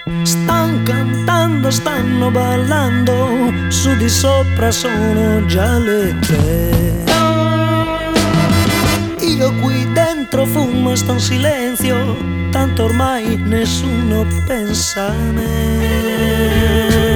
Stan cantando, stanno ballando, su di sopra sono già le 3. Io qui dentro fumo e sto in silenzio, tanto ormai nessuno pensa a me.